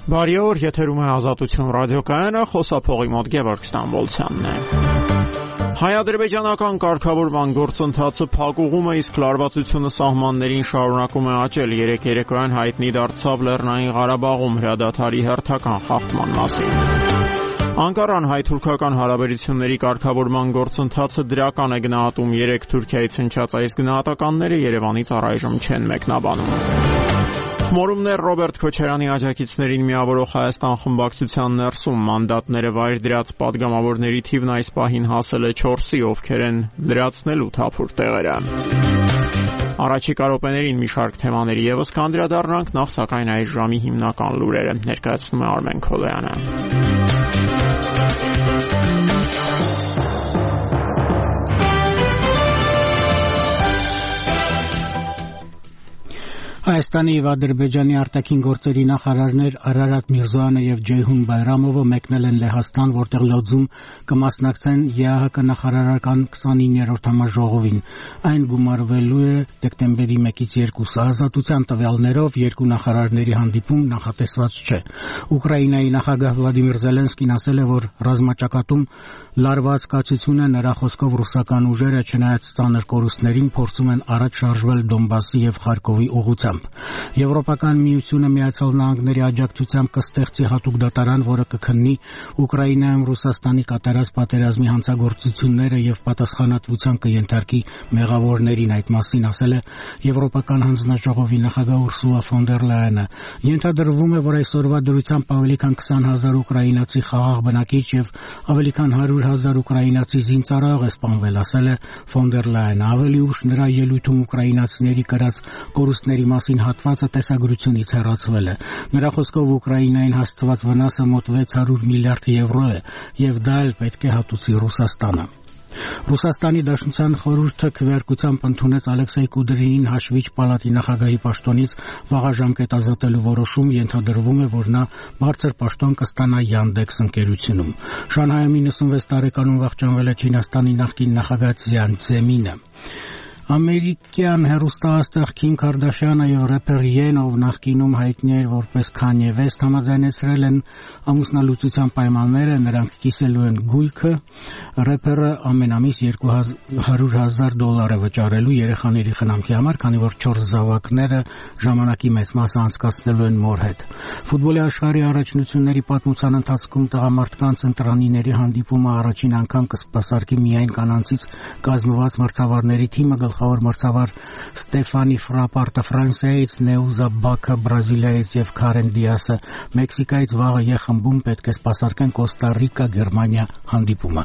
Բարի օր, եթերում է Ազատություն ռադիոկայանը, խոսափողի մոտ Գևորգ Ստամբոլցյանն է։ Հայ-ադրբեջանական կարգավորման գործընթացը փակուղում է, իսկ լարվածությունը սահմաններին շարունակում է աճել։ Երեկ երեկոյան հայտնի դարձավ Լեռնային Ղարաբաղում հրադադարի հերթական խախտման մասին։ Անկարան հայ-թուրքական հարաբերությունների կարգավորման գործընթացը դրական է գնահատում։ Երեկ Թուրքիայից հնչած այս գնահատականները Երևանից առայժմ չեն մեկնաբանում։ Մորումներ Ռոբերտ Քոչարյանի աջակիցներին միավորող Հայաստան խմբակցության ներսում մանդատները վայր դրած պատգամավորների թիվն այս պահին հասել է 4-ի, ովքեր են լրացնելու թափուր տեղերը։ Առաջիկա րոպեներին մի շարք թեմաների ևս կանդրադառնանք, նախ սակայն այս ժամի հիմնական լուրերը ներկայացնում է Արմեն Քոլոյանը։ Հայաստանի և Ադրբեջանի արտաքին գործերի նախարարներ Արարատ Միրզոյանը և Ջեյհուն Բայրամովը մեկնել են Լեհաստան, որտեղ լոձում կմասնակցեն ԵԱՀԿ նախարարական 29-րդ համաժողովին։ Այն գումարվելու է դեկտեմբերի 1-ից 2-ը։ Ազատության տվյալներով երկու նախարարների հանդիպում նախատեսված չէ։ Ուկրաինայի նախագահ Վլադիմիր Զելենսկին ասել է, որ ռազմաճակատում լարված կացություն է, նրա խոսքով ռուսական ուժերը, չնայած ծանր կորուստներին, փորձում են առաջ շարժվել Դոնբասի և Խարկովի ուղղությամբ։ Եվրոպական միությունը Միացյալ Նահանգների աջակցությամբ կստեղծի հատուկ դատարան, որը կքննի Ուկրաինայում Ռուսաստանի կատարած պատերազմի հանցագործությունները և պատասխանատվության կենթարկի մեղավորներին։ Այդ մասին ասել է Եվրոպական հանձնաժողովի նախագահ Ուրսուլա ֆոն դեր Լայենը։ Ենթադրվում է, որ այսօրվա դրությամբ ավելի քան 20,000 ուկրաինացի խաղաղ բնակիչ և ավելի քան 100,000 ուկրաինացի զինծառայող է սպանվել, ասել է ֆոն դեր Լայենը։ Ավելի ուշ նրա ելույթում ուկրաինացիների կրած կորուստների մասին հատվածը տեսագրությունից հեռացվել է։ Նրա խոսքով Ուկրաինային հասցված վնասը մոտ 600 միլիարդ եվրո է, և դա էլ պետք է հատուցի Ռուսաստանը։ Ռուսաստանի Դաշնության խորհուրդը քվեարկությամբ ընդունեց Ալեքսեյ Կուդրինին հաշվիչ պալատի նախագահի պաշտոնից վաղաժամկետ ազատելու որոշում։ Ենթադրվում է, որ նա բարձր պաշտոն կստանա Յանդեքս ընկերությունում։ Շանհայում 96 տարեկանում վախճանվել է Չինաստանի նախկին նախագահ Ցյան Ցեմինը։ Ամերիկյան հեռուստաաստղ Քիմ Քարդաշյանը և ռեփեր Յեն, ով նախկինում հայտնի էր որպես Քանյե Վեսթ, համաձայնեցրել են ամուսնալուծության պայմանները, նրանք կիսելու են գույքը։ Ռեփերը ամեն ամիս $200,000 է վճարելու երեխաների խնամքի համար, քանի որ 4 զավակները ժամանակի մեծ մասը անցկացնելու են մոր հետ։ Ֆուտբոլի աշխարհի առաջնությունների պատմության ընթացքում տղամարդկանց ընտրանիների հանդիպումը առաջին անգամ կսպասարկի միայն կանանցից կազմված մրցավարների թիմը, գլխավոր մրցավար Ստեֆանի Ֆրապարտը Ֆրանսիայից, Նեուզա Բաքը Բրազիլիայից և Քարեն Դիասը Մեքսիկայից վաղը Ե խմբում պետք է սպասարկեն Կոստա Ռիկա Գերմանիա հանդիպումը։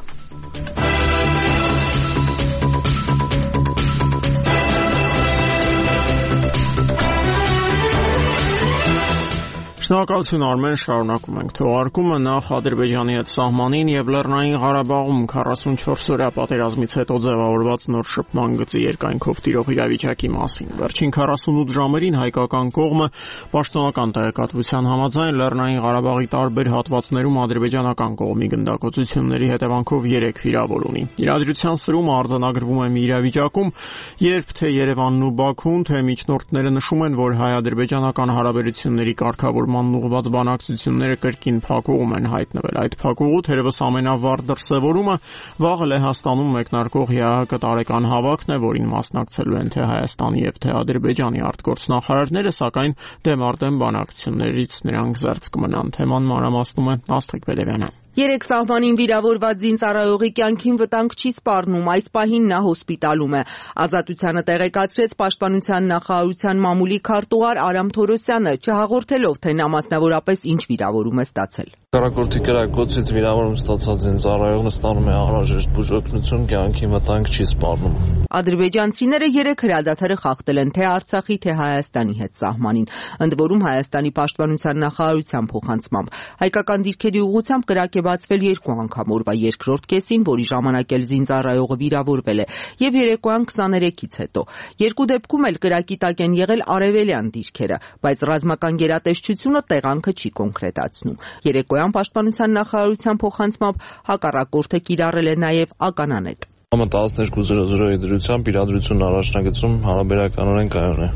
Շնորհակալություն Արմեն, շարունակում ենք թողարկումը։ Նախ Ադրբեջանի հետ սահմանին և Լեռնային Ղարաբաղում 44-օրյա պատերազմից հետո ձևավորված նոր շփման գծի երկայնքով տիրող իրավիճակի մասին։ Վերջին 48 ժամերին հայկական կողմը պաշտոնական տեղեկատվության համաձայն Լեռնային Ղարաբաղի տարբեր հատվածներում ադրբեջանական կողմի գնդակոծությունների հետևանքով 3 վիրավոր ունի։ Իրադրության սրումը արձանագրվում է մի իրավիճակում, երբ թե Երևանն ու Բաքուն, թե միջնորդները նշում են, որ հայ-ադրբեջանական հարաբերությունների կարգավորման ուղղված բանակցությունները կրկին փակուղում են հայտնվել։ Այդ փակուղու թերևս ամենավառ դրսևորումը վաղը Լեհաստանում մեկնարկող ԵԱՀԿ տարեկան հավաքն է, որին մասնակցելու են թե Հայաստանի և թե Ադրբեջանի արտգործնախարարները, սակայն դեմարտեն բանակցություններից նրանք զերծ կմնան։ Թեման մանրամասնում է Աստղիկ Բելևյանը։ Երեք սահմանին վիրավորված զինծառայողի կյանքին վտանգ չի սպառնում, այս պահին նա հոսպիտալում է։ Ազատությանը տեղեկացրեց Պաշտպանության նախարարության մամուլի քարտուղար Արամ Թորոսյանը, չհաղորդելով, թե նա մասնավորապես ինչ վիրավորում է ստացել։ Կառակորդի կրակոցից վիրավորում ստացած զինծառայողը ստանում է անհրաժեշտ բուժօգնություն, կյանքի վտանգ չի սպառնում։ Ադրբեջանցիները 3 հրադադարը խախտել են թե Արցախի, թե Հայաստանի հետ սահմանին, ընդ որում Հայաստանի Պաշտպանության նախարարության փոխանցմամբ։ Հայկական դիրքերի ուղղությամբ կրակ է բացվել 2 անգամ, օրվա երկրորդ կեսին, որի ժամանակ էլ զինծառայողը վիրավորվել է, և երեկոյան 23-ից հետո։ Երկու դեպքում էլ կրակի տակ են եղել արևելյան դիրքերը, բայց ռազմական գերատեսչությունը տեղանքը չի կոնկրետացնում։ Երեկոյան Պաշտպանության նախարարության փոխանցմամբ հակառակորդը կիրառել է նաև ականանետ։ 12:00-ի դրությամբ իրադրությունն առաջնագծում հարաբերականորեն կայուն է։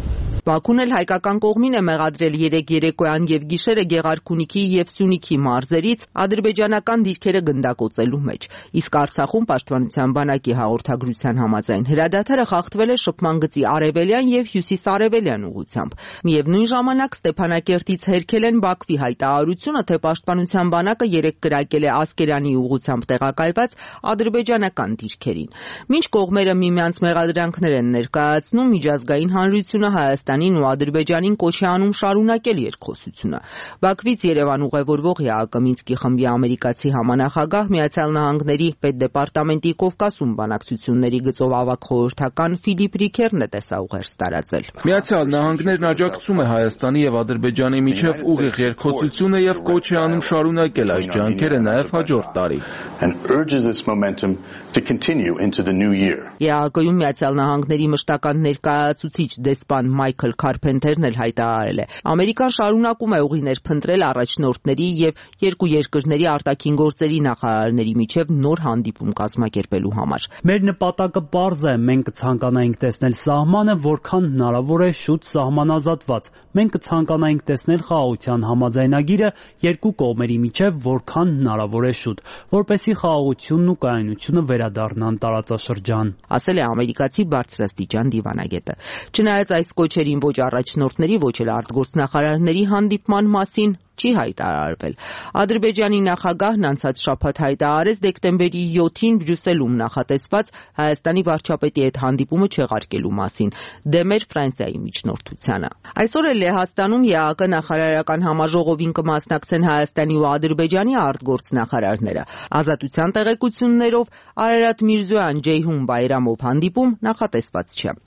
Բաքուն էլ հայկական կողմին է մեղադրել երեկ երեկոյան եւ գիշերը Գեղարքունիքի եւ Սյունիքի մարզերից ադրբեջանական դիրքերը գնդակոծելու մեջ։ Իսկ Արցախում պաշտպանության բանակի հաղորդագրության համաձայն հրադադարը խախտվել է շփման գծի արևելյան եւ հյուսիսարևելյան ուղղությամբ։ Միևնույն ժամանակ Ստեփանակերտից հերքել են Բաքվի հայտարարությունը, թե պաշտպանության բանակը երեկ կրակել է Ասկերանի ուղղությամբ տեղակայված ադրբեջանական դիրքերին։ Մինչ կողմերը միմյանց մեղադրանքներ են ներկայացնում, միջազգային հանրությունը Հայաստանին ու Ադրբեջանին կոչ է անում շարունակել երկխոսությունը։ Բաքվից Երևան ուղևորվող ԵԱԿ Մինսկի խմբի ամերիկացի համանախագահ, Միացյալ Նահանգների պետդեպարտամենտի Կովկասում բանակցությունների գծով ավագ խորհրդական Ֆիլիպ Ռիքերն է տեսաուղերձ տարածել։ Միացյալ Նահանգներն աջակցում է Հայաստանի եւ Ադրբեջանի միջև ուղիղ երկխոսությունը եւ կոչ է անում շարունակել այս ջանքերը նաեւ հաջորդ տարի։ ԵԱԿ-ում Միացյալ Նահանգների մշտական ներկայացուցիչ դեսպան Մայքլ Քարփենթերն էլ հայտարարել է. Ամերիկան շարունակում է ուղիներ փնտրել առաջնորդների եւ երկու երկրների արտաքին գործերի նախարարների միջև նոր հանդիպում կազմակերպելու համար։ Մեր նպատակը պարզ է, մենք կցանկանայինք տեսնել սահմանը որքան հնարավոր է շուտ սահմանազատված։ Մենք կցանկանայինք տեսնել խաղաղության համաձայնագիրը երկու կողմերի միջև որքան հնարավոր է շուտ, որպեսզի խաղաղությունն ու կայունությունը վերադառնան տարածաշրջան, ասել է ամերիկացի բարձրաստիճան դիվանագետը։ Չնայած այս կոչերին ոչ առաջնորդների, ոչ էլ արտգործնախարարների հանդիպման մասին չի հայտարարվել։ Ադրբեջանի նախագահն անցած շաբաթ հայտարարեց դեկտեմբերի 7-ին Բրյուսելում նախատեսված Հայաստանի վարչապետի հետ հանդիպումը չեղարկելու մասին, դեմ էր Ֆրանսիայի միջնորդությանը։ Այսօր էլ Լեհաստանում ԵԱԿ նախարարական համաժողովին կմասնակցեն Հայաստանի ու Ադրբեջանի արտգործնախարարները։ Ազատության տեղեկություններով Արարատ Միրզոյան Ջեյհուն Բայրամով հանդիպում նախատեսված չէ։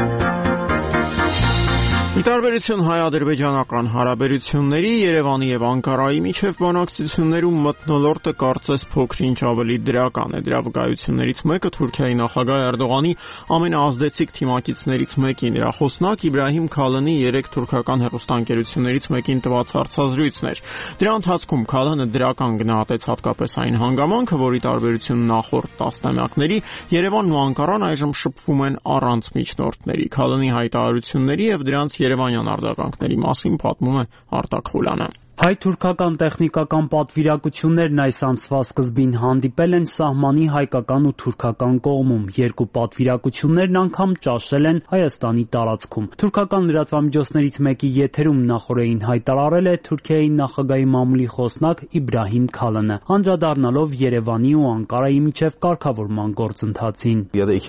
Ի տարբերություն հայ-ադրբեջանական հարաբերությունների, Երևանի եւ Անկարայի միջև բանակցություններում մթնոլորտը կարծես փոքր-ինչ ավելի դրական է։ Դրա վկայություններից մեկը Թուրքիայի նախագահ Էրդողանի ամենաազդեցիկ թիմակիցներից մեկի նրա խոսնակ Իբրահիմ Քալանի երեք թուրքական հեռուստաընկերություններից մեկին տված հարցազրույցն էր։ Դրա ընթացքում Քալանը դրական գնահատեց հատկապես այն հանգամանքը, որի տարբերություն նախորդ տասնամյակների Երևանն ու Անկարան այժմ շփվում են առանց միջնորդների։ Քալանի հայտարարությունների եւ դրանց երևանյան արձագանքների մասին պատմում է Արտակ Խուլյանը։ Հայ-թուրքական տեխնիկական պատվիրակություններն այս ամսվա սկզբին հանդիպել են սահմանի հայկական ու թուրքական կողմում։ Երկու պատվիրակություններն անգամ ճաշել են Հայաստանի տարածքում։ Թուրքական լրատվամիջոցներից մեկի եթերում նախորդին հայտարարել է Թուրքիայի նախագահի մամուլի խոսնակ Իբրահիմ Քալանը, անդրադառնալով Երևանի ու Անկարայի միջև կարգավորման գործընթացին։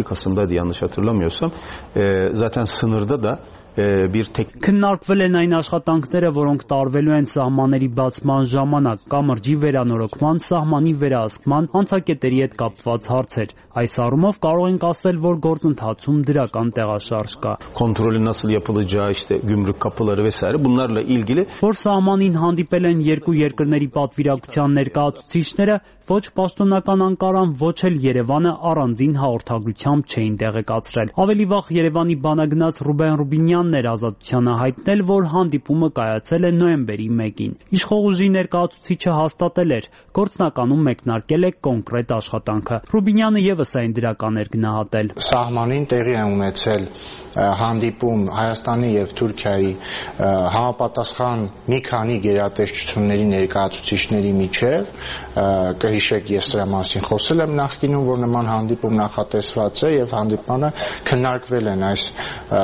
Քննարկվել են այն աշխատանքները, որոնք տարվելու են սահմանների բացման ժամանակ, կամրջի վերանորոգման, սահմանի վերահսկման, անցակետերի հետ կապված հարցեր։ Այս առումով կարող ենք ասել, որ գործընթացում դրական տեղաշարժ կա։ Որ սահմանին հանդիպել են երկու երկրների պատվիրակության ներկայացուցիչները, ոչ պաշտոնական Անկարան, ոչ էլ Երևանը առանձին հաղորդագրությամբ չէին տեղեկացրել։ Ավելի վաղ Երևանի բանագնաց Ռուբեն Ռուբինյանն էր Ազատությանը հայտնել, որ հանդիպումը կայացել է նոյեմբերի 1-ին։ Իշխող ուժի ներկայացուցիչը հաստատել էր, գործնականում մեկնարկել է կոնկրետ աշխատանքը։ Ռուբինյանը եւս այն դրական էր գնահատել։ Սահմանին տեղի է ունեցել հանդիպում Հայաստանի եւ Թուրքիայի համապատասխան մի քանի գերատեսչությունների ներկայացուցիչների միջև, կհիշեք, ես դրա մասին խոսել եմ նախկինում, որ նման հանդիպում նախատեսված է եւ հանդիպանը քննարկվել են այս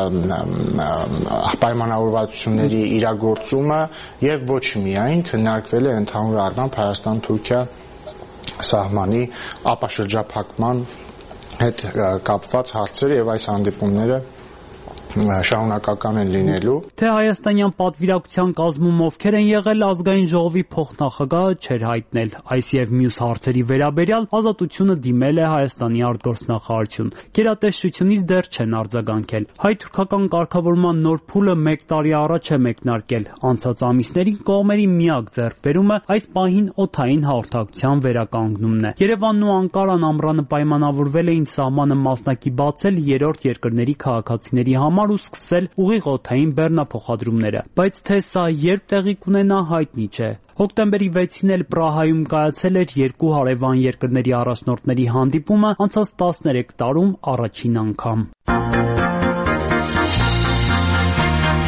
պայմանավորվածությունների իրագործումը եւ ոչ միայն քննարկվել է ընդհանուր առմամբ Հայաստան-Թուրքիա սահմանի ապաշրջափակման հետ կապված հարցերը եւ այս հանդիպումները շարունակական են լինելու։ Թե հայաստանյան պատվիրակության կազմում ովքեր են եղել, ազգային ժողովի փոխնախագահը չէր հայտնել։ Այս եւ մյուս հարցերի վերաբերյալ Ազատությունը դիմել է Հայաստանի արտգործնախարարություն։ Գերատեսչությունից դեռ չեն արձագանքել։ Հայ-թուրքական կարգավորման նոր փուլը 1 տարի առաջ է մեկնարկել։ Անցած ամիսներին կողմերի միակ ձեռքբերումը այս պահին օդային հաղորդակցության վերականգնումն է։ Երևանն ու Անկարան ամռանը պայմանավորվել էին սահմանը մասնակի բացել երրորդ երկրների քաղաքացիների համար ու սկսել ուղիղ օդային բեռնափոխադրումները, բայց թե սա երբ տեղի կունենա հայտնի չէ։ Հոկտեմբերի 6-ին էլ Պրահայում կայացել էր երկու հարևան երկրների առաջնորդների հանդիպումը անցած 13 տարում առաջին անգամ։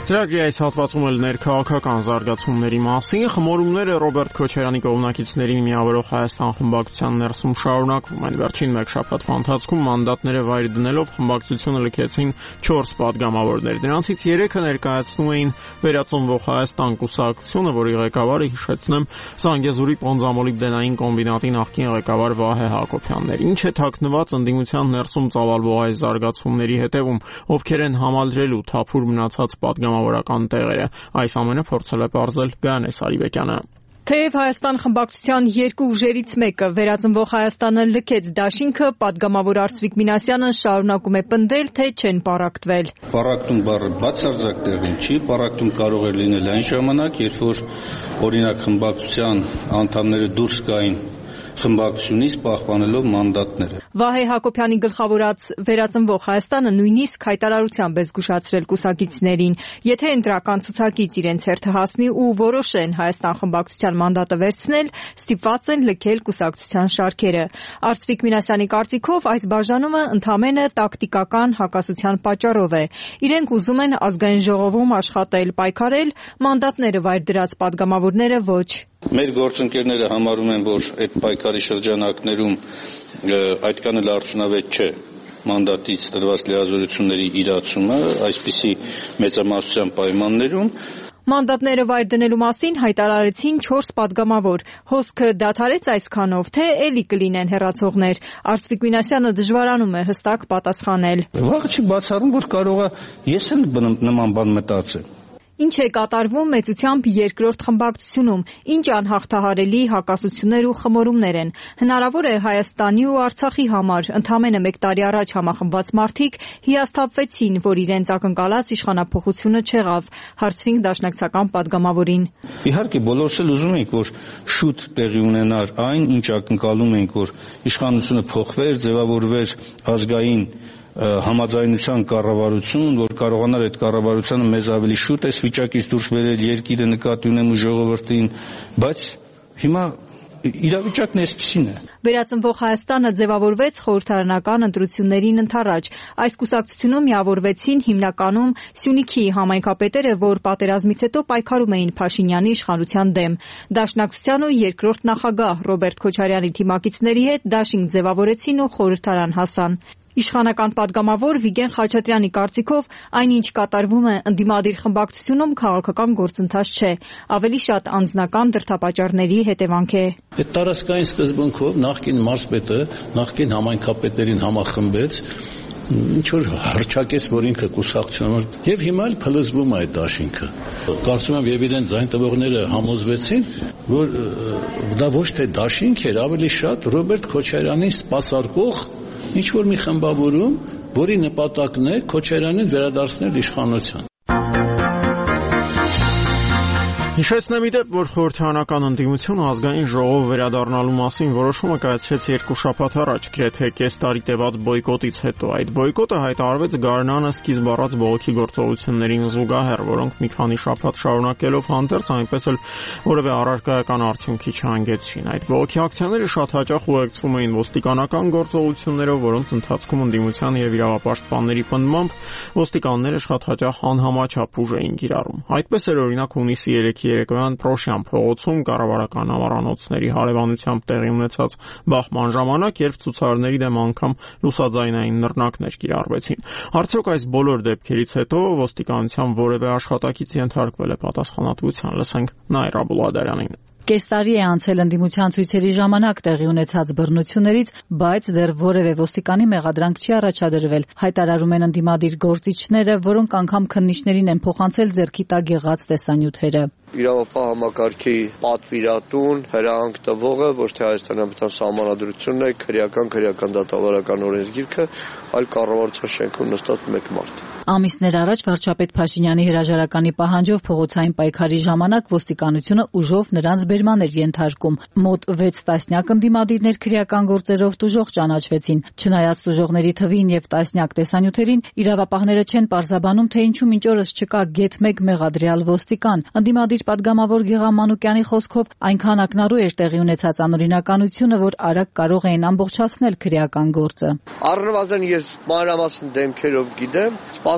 Ծրագրի այս հատվածում էլ ներքաղաքական զարգացումների մասին խմորումները Ռոբերտ Քոչարյանի կողմնակիցներին միավորող Հայաստան խմբակցության ներսում շարունակվում են։ Վերջին մեկ շաբաթվա ընթացքում մանդատները վայր դնելով խմբակցությունը լքեցին 4 падգամավորներ։ Դրանցից 3-ը ներկայացնում էին Վերածնվող Հայաստան կուսակցությունը, որի ղեկավարը, հիշեցնեմ, Զանգեզուրի Պոնզամոլիբդենային կոմբինատի նախկին ղեկավար Վահե Հակոբյանն էր։ Ինչ է թաքնված ընդդիմության ներսում ծավալվող այս զարգացումների հետևում, ովքեր են համալրելու թափուր մնացած падգամավորական տեղերը։ Այս ամենը փորձել է պարզել Գայանե Սարիբեկյանը։ Թեև Հայաստան խմբակցության երկու ուժերից մեկը Վերածնվող Հայաստանը լքեց դաշինքը, падգամավոր Արծվիկ Մինասյանը շարունակում է պնդել, թե չեն պառակտվել։ Պառակտում բառը բացարձակ տեղին չի, պառակտում կարող է լինել այն ժամանակ, երբ որ օրինակ խմբակցության անդամները դուրս գային խմբակցությունից պահպանելով մանդատները։ Վահե Հակոբյանի գլխավորած Վերածնվող Հայաստանը նույնիսկ հայտարարությամբ է զգուշացրել կուսակիցներին, եթե ընտրական ցուցակից իրենց հերթը հասնի ու որոշեն Հայաստան խմբակցության մանդատը վերցնել, ստիպված են լքել կուսակցության շարքերը։ Արծվիկ Մինասյանի կարծիքով այս բաժանումը ընդամենը տակտիկական հակասության պատճառով է։ Իրենք ուզում են ազգային ժողովում աշխատել, պայքարել, մանդատները վայր դրած падգամավորները ոչ։ Մեր գործընկերները համարում են, որ այդ պայքարի շրջանակներում այդքան էլ արդյունավետ չէ մանդատից տրված լիազորությունների իրացումը, այսպիսի մեծամասնության պայմաններում։ Մանդատները վայր դնելու մասին հայտարարեցին 4 падգամավոր։ Հոսքը դադարեց այսքանով, թե էլի կլինեն հեռացողներ։ Արծվիկ Մինասյանը դժվարանում է հստակ պատասխանել։ Վաղը չի բացառում, որ կարող է ես էլ նման բան մտածել։ Ինչ է կատարվում մեծությամբ երկրորդ խմբակցությունում, ինչ անհաղթահարելի հակասություններ ու խմորումներ են։ Հնարավոր է Հայաստանի ու Արցախի համար ընդամենը 1 տարի առաջ համախմբված մարդիկ հիասթափվեցին, որ իրենց ակնկալած իշխանափոխությունը չեղավ, հարցրինք դաշնակցական падգամավորին։ Իհարկե բոլորս էլ ուզում ենք, որ շուտ տեղի ունենար այն, ինչ ակնկալում ենք, որ իշխանությունը փոխվեր, ձևավորվեր ազգային համաձայնության կառավարություն, որ կարողանար այդ կառավարությունը մեզ ավելի շուտ այս վիճակից դուրս բերել, երկիրը նկատի ունեմ ու ժողովրդին, բայց հիմա իրավիճակն այսպիսին է։ Վերածնվող Հայաստանը ձևավորվեց խորհրդարանական ընտրություններին ընդառաջ։ Այս կուսակցությունում միավորվեցին հիմնականում Սյունիքի համայնքապետերը, որ պատերազմից հետո պայքարում էին Փաշինյանի իշխանության դեմ։ Դաշնակցության ու երկրորդ նախագահ Ռոբերտ Քոչարյանի թիմակիցների հետ դաշինք ձևավորեցին ու խորհրդարան հասան։ Իշխանական падգամավոր Վիգեն Խաչատրյանի կարծիքով այնինչ կատարվում է ընդդիմադիր խմբակցությունում քաղաքական գործընթաց չէ, ավելի շատ անձնական դրդապատճառների հետևանք է։ Այդ տարածքային սկզբունքով նախկին մարզպետը նախկին համայնքապետերին համախմբեց, ինչ որ հռչակեց, որ ինքը կուսակցություն եւ հիմա էլ փլզվում է այդ դաշինքը։ Կարծում եմ եւ իրեն ձայն տվողները համոզվեցին, որ դա ոչ թե դաշինք էր, ավելի շատ Ռոբերտ Քոչարյանին սպասարկող ինչ որ մի խմբավորում, որի նպատակն է Քոչարյանին վերադարձնել իշխանության։ Հիշեցնեմ իդեպ, որ խորհրդարանական ընդդիմությունը ազգային ժողով վերադառնալու մասին որոշումը կայացրեց 2 շաբաթ առաջ, գրեթե կես տարի տևած բոյկոտից հետո։ Այդ բոյկոտը հայտարարվեց գարնանը սկիզբ առած բողոքի գործողություններին զուգահեռ, որոնք մի քանի շաբաթ շարունակելով հանդերձ այնպես էլ որևէ առարկայական արդյունքի չհանգեցրին։ Այդ բողոքի ակցիաները շատ հաճախ ուղեկցվում էին ոստիկանական գործողություններով, որոնց ընթացքում ընդդիմության եւ իրավապաշտպանների պնդմամբ ոստիկանները շատ հաճախ անհամաչափ ուժ էին կիրառում։ Այդպես էր օրինակ հունիսի 3-ի երեկոյան Պրոշյան փողոցում կառավարական ավարանոցների հարևանությամբ տեղի ունեցած բախման ժամանակ, երբ ցուցարարների դեմ անգամ լուսաձայնային նռնակներ կիրառվեցին։ Արդյոք այս բոլոր դեպքերից հետո ոստիկանության որևէ աշխատակից ենթարկվել է պատասխանատվության, լսենք Նայրա Բուլադարյանին։ Կես տարի է անցել ընդդիմության ցույցերի ժամանակ տեղի ունեցած բռնություններից, բայց դեռ որևէ ոստիկանի մեղադրանք չի առաջադրվել, հայտարարում են ընդդիմադիր գործիչները, որոնք անգամ քննիչներին են փոխանցել ձեռքի տակ եղած տեսանյութերը։ Իրավապահ համակարգի պատվիրատուն, հրահանգ տվողը ոչ թե Հայաստանյան Սահմանադրությունն է, քրեական դատավարական օրենսգիրքը, այլ կառավարության շենքում նստած մեկ մարդ։ Ամիսներ առաջ վարչապետ Փաշինյանի հրաժարականի պահանջով փողոցային պայքարի ժամանակ ոստիկանությունը ուժով նրանց բերման էր ենթարկում։ Մոտ 6 տասնյակ ընդդիմադիրներ քրեական գործերով տուժող ճանաչվեցին։ Չնայած տուժողների թվին եւ տասնյակ տեսանյութերին, իրավապահները չեն պարզաբանում, թե ինչու մինչ օրս չկա գեթ 1 մեղադրյալ ոստիկան։ Ընդդիմադիր падգամավոր Գեղամ Մանուկյանի խոսքով այնքան ակնառու էր տեղի ունեցած անօրինականությունը, որ արագ կարող էին ամբողջացնել քրեական գործը։ Առնվազն ես մանրամասն դեմքերով գիտեմ,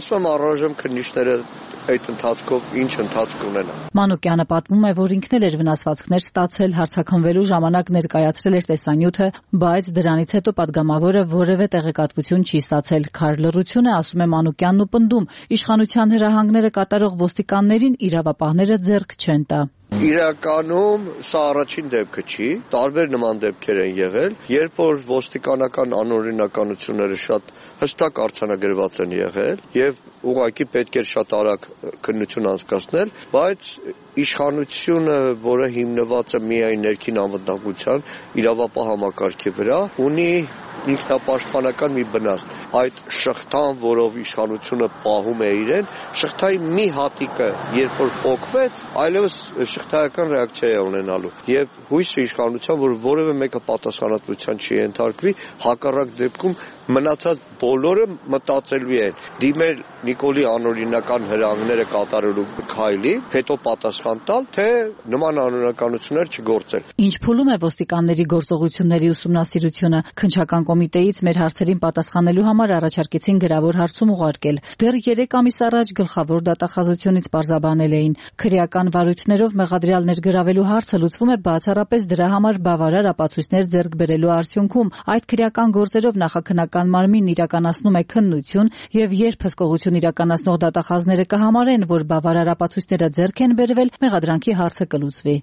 ասում եմ առայժմ քննիչները այդ ընթացքով ինչ ընթացք ունենա։ Մանուկյանը պատմում է, որ ինքն էլ էր վնասվածքներ ստացել, հարցաքննվելու ժամանակ ներկայացրել էր տեսանյութը, բայց դրանից հետո падգամավորը որևէ տեղեկատվություն չի ստացել։ Քար լռություն է, ասում է Մանուկյանն ու պնդում, իշխանության հրահանգները կատարող ոստիկաններին իրավապահները ձեռք չեն տա։ Իրականում սա առաջին դեպքը չի, տարբեր նման դեպքեր են եղել, երբ որ ոստիկանական անօրինականությունները շատ հստակ արձանագրված են եղել եւ ուղղակի պետք էր շատ արագ քննություն անցկացնել, բայց իշխանությունը, որը հիմնված է միայն ներքին անվտանգության իրավապահ համակարգի վրա, ունի ինքնապաշտպանական մի բնաստ։ Այդ շղթան, որով իշխանությունը պահում է իրեն, շղթայի մի հատիկը, երբ որ փոկվեց, այլևս շղթայական ռեակցիա է ունենալու։ Եվ հույսը իշխանության, որ որևէ մեկը պատասխանատվության չի ենթարկվի, հակառակ դեպքում մնացած բոլորը մտածելու են դիմել Նիկոլի անօրինական հրահանգները կատարելու քայլի, հետո պատասխան տալ, թե նման անօրինականություններ չգործել։ Ինչ փուլում է ոստիկանների գործողությունների ուսումնասիրությունը, քննչական կոմիտեից մեր հարցերին պատասխանելու համար առաջարկեցին գրավոր հարցում ուղարկել։ Դեռ 3 ամիս առաջ գլխավոր դատախազությունից պարզաբանել էին, քրեական վարույթներով մեղադրյալներ գրավելու հարցը լուծվում է բացառապես դրա համար բավարար ապացույցներ ձեռք բերելու արդյունքում։ Այդ քրեական գործերով նախաքննական մարմինն իրականացնում է քննություն եւ երբ հսկողություն իրականացնող դատախազները կհամարեն, որ բավարար ապացույցները ձեռք են բերվել, մեղադրանքի հարցը կլուծվի։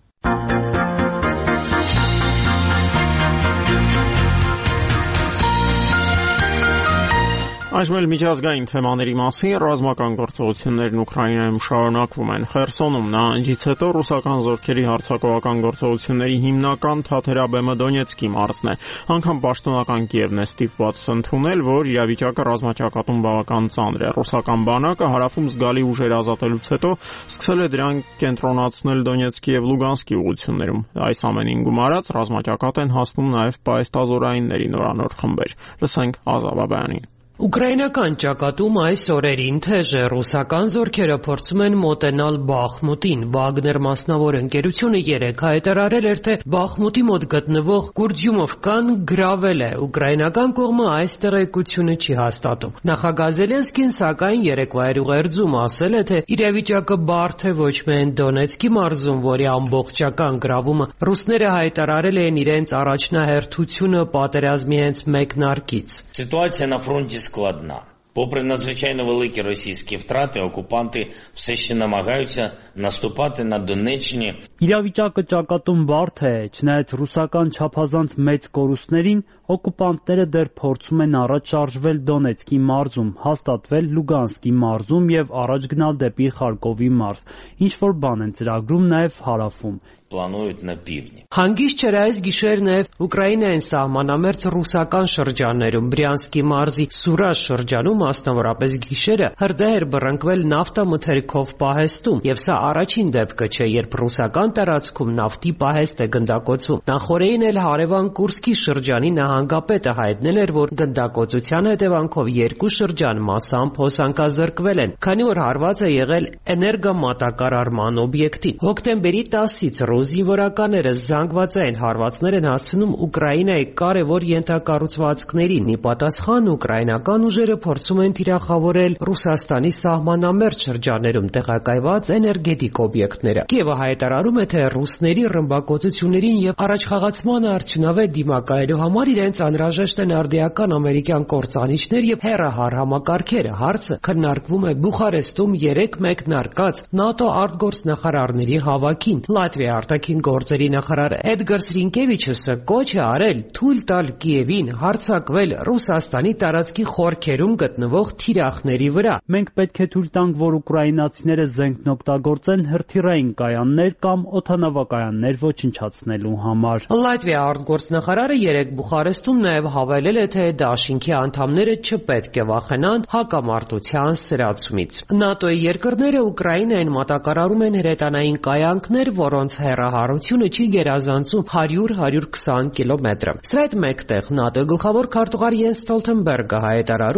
Այժմ էլ միջազգային թեմաների մասին ռազմական գործողություններն Ուկրաինայում շարունակվում են։ Խերսոնում նահանջից հետո ռուսական զորքերի հարձակողական գործողությունների հիմնական թաթերաբեմը Դոնեցկի մարզն է։ Անգամ պաշտոնական Կիևն է ստիպված ընդունել, որ իրավիճակը ռազմաճակատում բավական ծանր է։ Ռուսական բանակը հարավում զգալի ուժեր ազատելուց հետո սկսել է դրանք կենտրոնացնել Դոնեցկի եւ Լուգանսկի ուղղություններում։ Այս ամենին գումարած ռազմաճակատ են հասնում նաեւ պայստազորայինների նորանոր խմբեր։ Լսենք Ազավաբյանին։ Ուկրաինական ճակատում այս օրերին թեժ է, ռուսական զորքերը փորձում են մոտենալ Բախմուտին։ Վագներ մասնավոր ընկերությունը 3 հայտարարել էր, թե Բախմուտի մոտ գտնվող Կուրդյումովկան գրավել է։ Ուկրաինական կողմը այս տեղեկությունը չի հաստատում։ Նախագահ Զելենսկին սակայն երեկվայր ուղերձում ասել է, թե իրավիճակը բարդ է ոչ միայն Դոնեցկի մարզում, որի ամբողջական գրավումը ռուսները հայտարարել էին իրենց առաջնահերթությունը պատերազմի հենց մեկնարկից։ Ситуація на фронті складна. Попри надзвичайно великі російські втрати, окупанти все ще намагаються наступати на Донеччині. Իրավիճակը ճակատում բարդ է, չնայած ռուսական չափազանց մեծ կորուստներին, օկուպանտները դեռ փորձում են առաջ շարժվել Դոնեցկի մարզում, հաստատվել Լուգանսկի մարզում եւ առաջ գնալ դեպի Խարկովի մարզ։ Ինչ որ բան են ծրագրում նաեւ հարավում։ Планують на півдні. Հանգիստ չէր այս գիշեր նաև Ուկրաինային սահմանամերձ ռուսական շրջաններում, Բրյանսկի մարզի Սուրաժ շրջանում, մասնավորապես գիշերը, հրդեհ էր բռնկվել նավթամթերքով պահեստում, եւ սա առաջին դեպքը չէ, երբ ռուսական տարածքում նավթի պահեստ է գնդակոծվում։ Նախորդին էլ հարևան Կուրսկի շրջանի նահանգապետը հայտնել էր, որ գնդակոծության հետևանքով 2 շրջան մասամբ հոսանքազրկվել են, քանի որ հարված է եղել էներգամատակարարման օբյեկտին։ Հոկտեմբերի 10-ից զինվորականները զանգվածային հարվածներ են հասցնում Ուկրաինայի կարևոր ենթակառուցվածքներին։ Ի պատասխան ուկրաինական ուժերը փորձում են թիրախավորել Ռուսաստանի սահմանամերձ շրջաներում տեղակայված էներգետիկ օբյեկտները։ Կիևը հայտարարում է, թե ռուսների ռմբակոծություններին եւ առաջխաղացմանը արդյունավետ դիմակայելու համար իրենց անհրաժեշտ են արդիական ամերիկյան կործանիչներ եւ հեռահար համակարգերը։ Հարցը քննարկվում է Բուխարեստում 3 մեկնարկած ՆԱՏՕ արտգործնախարարների հավաքին։ Լատվիա արտաքին գործերի նախարար Էդգար Սրինկևիչուսը կոչ է արել թույլ տալ Կիևին հարձակվել Ռուսաստանի տարածքի խորքերում գտնվող թիրախների վրա։ Մենք պետք է թույլ տանք, որ ուկրաինացիները զենքն օգտագործեն հրթիռային կայաններ կամ օդանավակայաններ ոչնչացնելու համար։ Լատվիա արտգործնախարարը 3 Բուխարեստում նաև հավելել է, թե դաշինքի անդամները չպետք է վախենան հակամարտության սրացումից։ ՆԱՏՕ-ի երկրները Ուկրաինային մատակարարում են հրետանային կայանքներ, որոնց հեռահարությունը չի գերազանցում 100-120 կիլոմետր։ Սրա հետ մեկտեղ ՆԱՏՕ գլխավոր քարտուղար Յենս Ստոլթենբերգը հայտարարում է, թե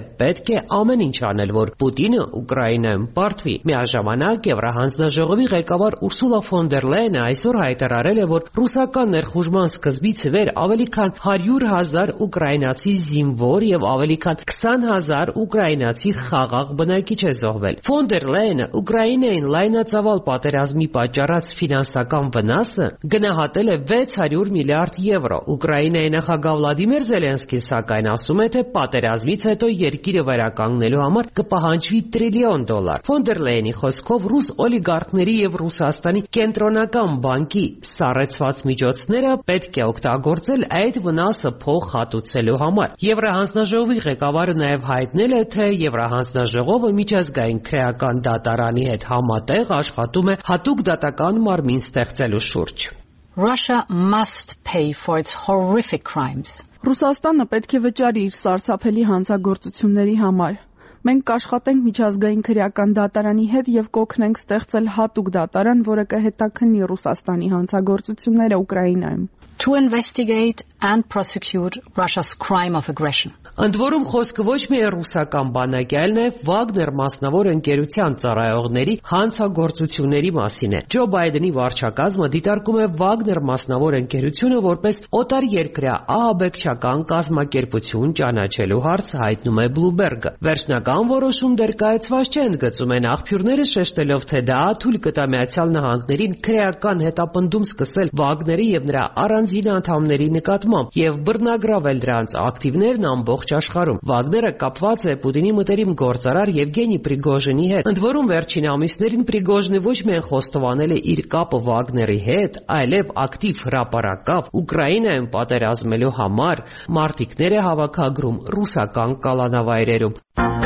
պետք է ամեն ինչ անել, որ Պուտինը Ուկրաինայում պարտվի։ Միաժամանակ Եվրահանձնաժողովի ղեկավար Ուրսուլա ֆոն դեր Լայենը այսօր հայտարարել է, որ ռուսական ներխուժման սկզբից ի վեր ավելի քան 100,000 ուկրաինացի զինվոր եւ ավելի քան 20,000 ուկրաինացի խաղաղ բնակիչ է զոհվել։ Ֆոն դեր Լայենը Ուկրաինային լայնածավալ պատերազմի պատճառած ֆինանսական վնասը գնահատել է 600 միլիարդ եվրո։ Ուկրաինայի նախագահ Վլադիմիր Զելենսկին սակայն ասում է, թե պատերազմից հետո երկիրը վերականգնելու համար կպահանջվի $1 տրիլիոն։ Ֆոն դեր Լայենի խոսքով ռուս օլիգարխների եւ Ռուսաստանի կենտրոնական բանկի սառեցված միջոցները պետք է օգտագործել այդ վնասը փոխհատուցելու համար։ Եվրահանձնաժողովի ղեկավարը նաև հայտնել է, թե Եվրահանձնաժողովը միջազգային քրեական դատարանի հետ համատեղ աշխատում է հատուկ դատական մարմին ստեղծելու շուրջ։ Russia must pay for its horrific crimes. Ռուսաստանը պետք է վճարի իր սարսափելի հանցագործությունների համար։ Մենք կաշխատենք միջազգային քրեական դատարանի հետ եւ կօգնենք ստեղծել հատուկ դատարան, որը կհետաքննի Ռուսաստանի հանցագործությունները Ուկրաինայում։ To investigate and prosecute Russia's crime of aggression. Ընդ որում խոսքը ոչ միայն ռուսական բանակի, այլ նաև Վագներ մասնավոր ընկերության ծառայողների հանցագործությունների մասին է։ Ջո Բայդենի վարչակազմը դիտարկում է Վագներ մասնավոր ընկերությունը որպես օտարերկրյա ահաբեկչական կազմակերպություն ճանաչելու հարցը հայտնում է Bloomberg-ը։ Վերջնական որոշում դեռ կայացված չէ, ընդգծում են աղբյուրները, շեշտելով, թե դա թույլ կտա Միացյալ Նահանգներին քրեական հետապնդում սկսել Վագների եւ նրա առանձին անդամների նկատմամբ եւ բռնագրավել դրանց ակտիվներն ամբողջ աշխարհում։ Վագները կապված է Պուտինի մտերիմ գործարար Եվգենի Պրիգոժինի հետ։ Ընդ որում վերջին ամիսներին Պրիգոժինը ոչ միայն խոստովանել է իր կապը Վագների հետ, այլև ակտիվ հրապարակավ Ուկրաինայում պատերազմելու համար մարտիկներ է հավաքագրում ռուսական կալանավայրերում։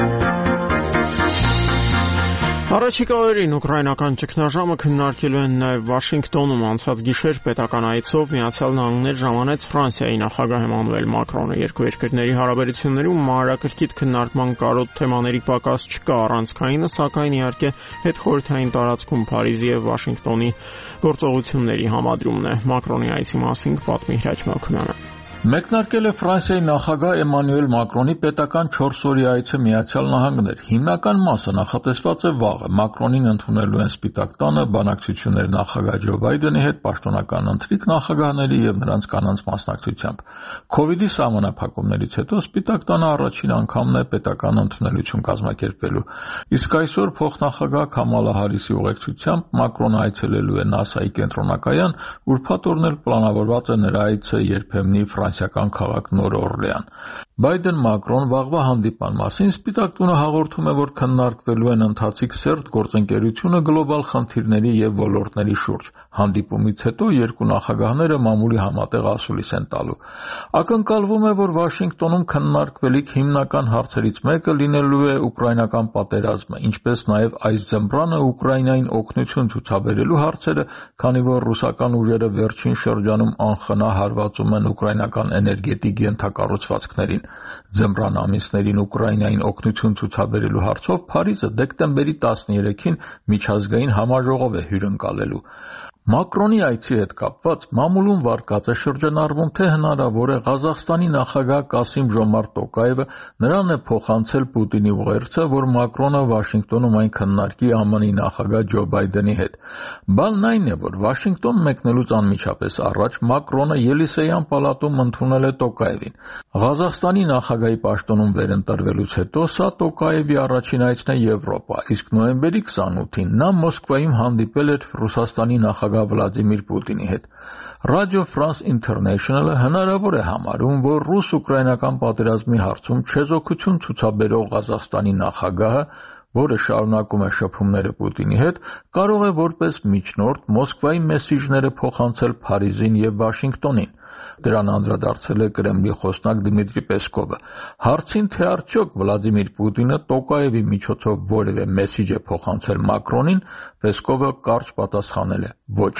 Առաջիկա օրերին ուկրաինական ճգնաժամը քննարկելու են նաև Վաշինգտոնում անցած գիշեր պետական այցով Միացյալ Նահանգներ ժամանեց Ֆրանսիայի նախագահ Էմանուել Մակրոնը։ Երկու երկրների հարաբերություններում մանրակրկիտ քննարկման կարոտ թեմաների պակաս չկա առանցքայինը, սակայն իհարկե հետխորհրդային տարածքում Փարիզի եւ Վաշինգտոնի գործողությունների համադրումն է։ Մակրոնի այցի մասին պատմի Հրաչ Մաքումյանը։ Մեկնարկել է Ֆրանսիայի նախագահ Էմանուել Մակրոնի պետական 4 օրյա այցը Միացյալ Նահանգներ։ Հիմնական մասը նախատեսված է վաղը։ Մակրոնին ընդունելու են Սպիտակ տանը բանակցություններ նախագահ Ջո Բայդենի հետ, պաշտոնական ընթրիք նախագահների եւ նրանց կանանց մասնակցությամբ։ Քովիդի սահմանափակումներից հետո Սպիտակ տանը առաջին անգամն է պետական ընդունելություն կազմակերպելու։ Իսկ այսօր փոխնախագահ Քամալա Հարիսի ուղեկցությամբ Մակրոնը այցելելու է ՆԱՍԱ-ի կենտրոնակայան, ուրբաթ օրն էլ պլանավորված է նրա այցը երբեմնի ֆրանսիական քաղաք Նոր Օրլեան։ Բայդեն-Մակրոն վաղվա հանդիպման մասին Սպիտակ տունը հաղորդում է, որ քննարկվելու են ընթացիկ սերտ գործընկերությունը գլոբալ խնդիրների եւ ոլորտների շուրջ։ Հանդիպումից հետո երկու նախագահները մամուլի համատեղ ասուլիս են տալու։ Ակնկալվում է, որ Վաշինգտոնում քննարկվելիք հիմնական հարցերից մեկը լինելու է ուկրաինական պատերազմը, ինչպես նաեւ այս ձմռանը Ուկրաինային օգնություն ցուցաբերելու հարցերը, քանի որ ռուսական ուժերը վերջին շրջանում անխնա հարվածում են ուկրաինական էներգետիկ ենթակառուցվածքներին։ Ձմռան ամիսներին Ուկրաինային օգնություն ցուցաբերելու հարցով Փարիզը դեկտեմբերի 13-ին միջազգային համաժողով է հյուրընկալելու։ Մակրոնի այցի հետ կապված մամուլում վարկած է շրջանառվում, թե հնարավոր է Ղազախստանի նախագահ Կասիմ Ժոմարտ Տոկաևը նրան է փոխանցել Պուտինի ուղերձը, որ Մակրոնը Վաշինգտոնում այն քննարկի ԱՄՆ-ի նախագահ Ջո Բայդենի հետ։ Բանն այն է, որ Վաշինգտոն մեկնելուց անմիջապես առաջ Մակրոնը Ելիսեյան պալատում ընդունել է Տոկաևին։ Ղազախստանի նախագահի պաշտոնում վերընտրվելուց հետո սա Տոկաևի առաջին այցն է Եվրոպա, իսկ նոյեմբերի 28-ին նա Մոսկվայում հանդիպել էր Ռուսաստանի նախագահ Վլադիմիր Պուտինի հետ։ Radio France International-ը հնարավոր է համարում, որ ռուս-ուկրաինական պատերազմի հարցում չեզոքություն ցուցաբերող Ղազախստանի նախագահը, որը շարունակում է շփումները Պուտինի հետ, կարող է որպես միջնորդ Մոսկվայի մեսիջները փոխանցել Փարիզին եւ Վաշինգտոնին։ Դրան անդրադարձել է Կրեմլի խոսնակ Դմիտրի Պեսկովը։ Հարցին, թե արդյոք Վլադիմիր Պուտինը Տոկաևի միջոցով որևէ մեսիջ է փոխանցել Մակրոնին, Պեսկովը կարճ պատասխանել է. ոչ։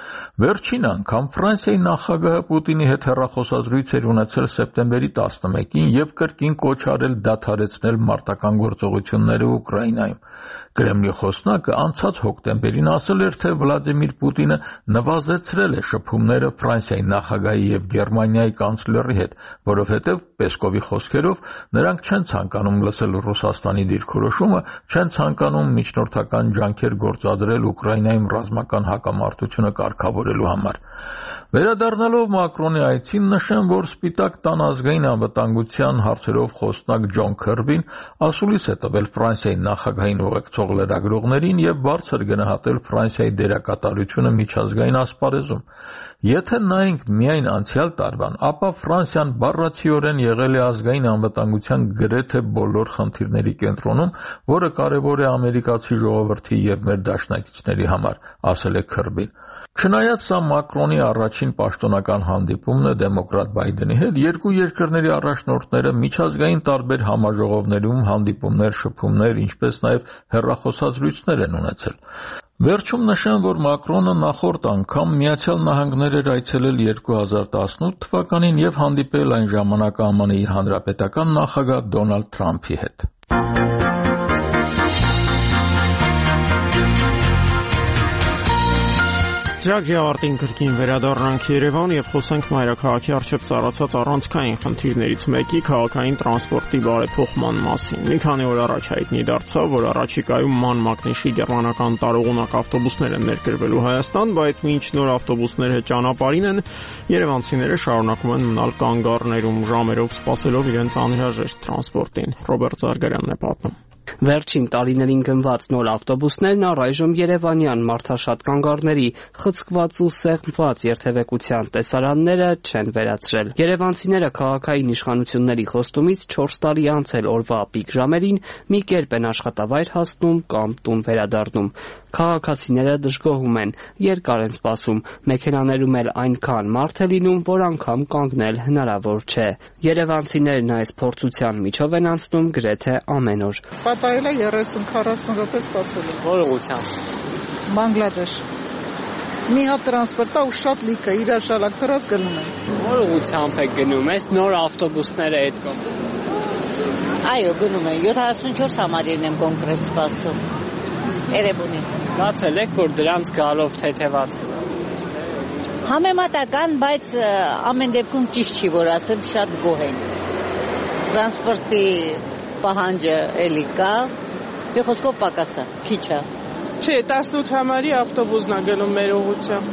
Վերջին անգամ Ֆրանսիայի նախագահը Պուտինի հետ հեռախոսազրույց էր ունեցել սեպտեմբերի 11-ին եւ կրկին կոչ արել դադարեցնել մարտական գործողությունները Ուկրաինայում։ Կրեմլի խոսնակը անցած հոկտեմբերին ասել էր, թե Վլադիմիր Պուտինը նվազեցրել է շփումները Ֆրանսիայի նախագահի եւ Գերմանիայի կանցլերի հետ, որովհետեւ Պեսկովի խոսքերով, նրանք չեն ցանկանում լսել Ռուսաստանի դիրքորոշումը, չեն ցանկանում միջնորդական ջանքեր գործադրել Ուկրաինայում ռազմական հակամարտությունը կարգավորելու համար։ Վերադառնալով Մակրոնի այցին, նշեմ, որ Սպիտակ տան ազգային անվտանգության հարցերով խոսնակ Ջոն Քըրբին ասուլիս է տվել Ֆրանսիայի նախագահային ուղեկցող լրագրողներին եւ բարձր գնահատել Ֆրանսիայի դերակատարությունը միջազգային ասպարեզում։ Եթե նայենք միայն անցյալ տարվան, ապա Ֆրանսիան բառացիորեն եղել է ազգային անվտանգության գրեթե բոլոր խնդիրների կենտրոնում, որը կարևոր է ամերիկացի ժողովրդի եւ մեր դաշնակիցների համար, ասել է Քըրբին։ Չնայած սա Մակրոնի առաջին պաշտոնական հանդիպումն է դեմոկրատ Բայդենի հետ, երկու երկրների առաջնորդները միջազգային տարբեր համաժողովներում հանդիպումներ, շփումներ, ինչպես նաև հեռախոսազրույցներ են ունեցել։ Վերջում նշեմ, որ Մակրոնը նախորդ անգամ Միացյալ Նահանգներ էր այցելել 2018 թվականին եւ հանդիպել այն ժամանակ ԱՄՆ-ի հանրապետական նախագահ Դոնալդ Թրամփի հետ։ Ծրագրի ավարտին կրկին վերադառնանք Երևան եւ խոսենք մայրաքաղաքի առջեւ ծառացած առանցքային խնդիրներից մեկի քաղաքային տրանսպորտի բարեփոխման մասին։ Մի քանի օր առաջ հայտնի դարձավ, որ առաջիկայում ման մակնիշի գերմանական տարողունակ ավտոբուսներ են ներկրվելու Հայաստան, բայց մինչ նոր ավտոբուսները ճանապարհին են, երևանցիները շարունակում են մնալ կանգառներում ժամերով սպասելով իրենց անհրաժեշտ տրանսպորտին։ Ռոբերտ Զարգարյանն է պատմում։ Վերջին տարիներին գնված նոր ավտոբուսներն առայժմ երևանյան մարդաշատ կանգառների խցկված ու սեղմված երթևեկության տեսարանները չեն վերացրել։ Երևանցիները քաղաքային իշխանությունների խոստումից 4 տարի անցել օրվա պիկ ժամերին մի կերպ են աշխատավայր հասնում կամ տուն վերադառնում։ Քաղաքացիները դժգոհում են, երկար են սպասում, մեքենաներում էլ այնքան մարդ է լինում, որ անգամ կանգնել հնարավոր չէ։ Երևանցիներն այս փորձության միջով են անցնում գրեթե ամեն օր։ Պատահել է 30-40 րոպե սպասելու։ Որ ուղղությամբ։ Բանգլադեշ։ Մի հատ տրանսպորտա ու շատ լիք է, իրար շալակ դրած գնում են։ Որ ուղղությամբ եք գնում, այս նոր ավտոբուսները այդ կողմ։ Այո, գնում եմ, 74 համարին եմ կոնկրետ սպասում։ Երևանի։ Զգացել եք, որ դրանց գալով թեթևաց։ Համեմատական, բայց ամեն դեպքում ճիշտ չի, որ ասեմ, շատ գոհ ենք։ Տրանսպորտի պահանջը էլի կա, մի խոսքով պակաս է, քիչ է։ Չէ, 18 համարի ավտոբուսն է գնում մեր ուղղությամբ։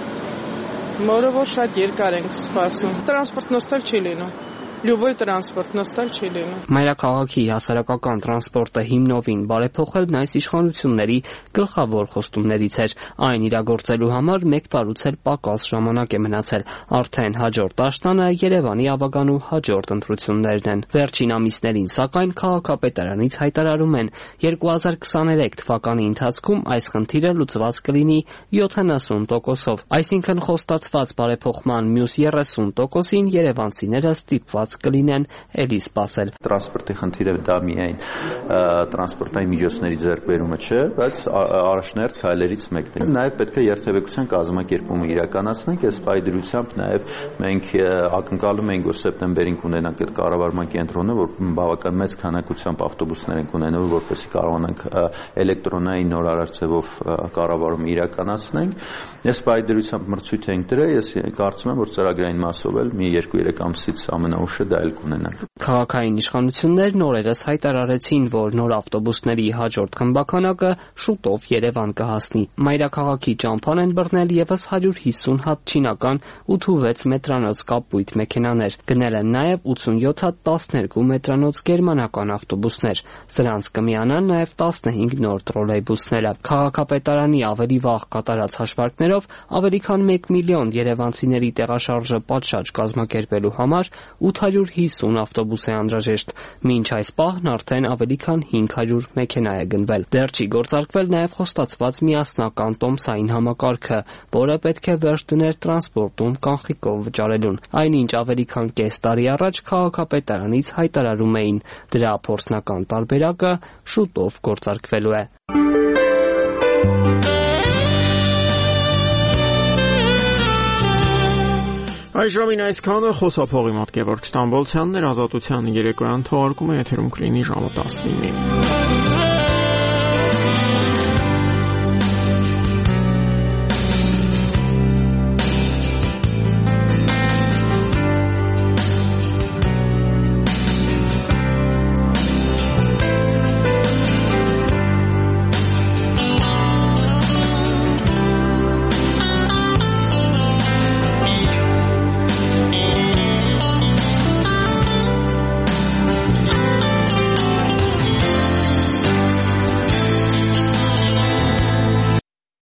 Որը որ շատ երկար ենք սպասում։ Տրանսպորտ նստել չի լինում։ Լյուբոյ տրանսպորտ նստել չի լինում։ Մայրաքաղաքի հասարակական տրանսպորտը հիմնովին բարեփոխելն այս իշխանությունների գլխավոր խոստումներից էր։ Այն իրագործելու համար 1 տարուց էլ պակաս ժամանակ է մնացել։ Արդեն հաջորդ աշնանը Երևանի ավագանու հաջորդ ընտրություններն են։ Վերջին ամիսներին, սակայն, քաղաքապետարանից հայտարարում են 2023 թվականի ընթացքում այս խնդիրը լուծված կլինի 70%-ով։ Այսինքն խոստացված բարեփոխման մյուս 30%-ին երևանցիները ստիպված կլինեն էլի սպասել։ Տրանսպորտի խնդիրը դա միայն տրանսպորտային միջոցների ձեռքբերումը չէ, բայց առաջնահերթ քայլերից մեկն է։ Նաև պետք է երթևեկության կազմակերպումը իրականացնենք, այս պայդրությամբ նաև մենք ակնկալում ենք, որ սեպտեմբերին կունենանք այդ կառավարման կենտրոնը, որ բավական մեծ քանակությամբ ավտոբուսներ են ունենալու, որպեսզի կարողանանք էլեկտրոնային նորարար ձևով կառավարումը իրականացնենք։ Այս պայդրությամբ մրցույթ ենք դրել, ես կարծում եմ, որ ծրագրային մասով էլ մի 2-3 ամսից ամենաուշը դա էլ կունենանք։ Քաղաքային իշխանություններն օրերս հայտարարեցին, որ նոր ավտոբուսների հաջորդ խմբականակը շուտով Երևան կհասնի։ Մայրաքաղաքի ճամփան են բռնել եւս 150 հատ չինական 8-6 մետրանոց կապույտ մեքենաներ։ Գնել են նաեւ 87 հատ 12 մետրանոց գերմանական ավտոբուսներ։ Սրանց կմիանան նաեւ 15 նոր տրոլեյբուսները։ Քաղաքապետարանի ավելի վաղ կատարած հաշվարկներով ավելի քան 1 միլիոն երևանցիների տեղաշարժը պատշաճ կազմակերպելու համար 850 ավտոբուս է անհրաժեշտ։ Մինչ այս պահն արդեն ավելի քան 500 մեքենա է գնվել։ Դեռ չի գործարկվել նաև խոստացված միասնական տոմսային համակարգը, որը պետք է վերջ դներ տրանսպորտում կանխիկով վճարելուն։ Այնինչ ավելի քան կես տարի առաջ քաղաքապետարանից հայտարարում էին, դրա փորձնական տարբերակը շուտով գործարկվելու է։ Այժմին այսքանը խոսափողի մոտ Գևորգ Ստամբոլցյանն էր, Ազատության երեկոյան թողարկումը եթերում կլինի ժամը 19-ին։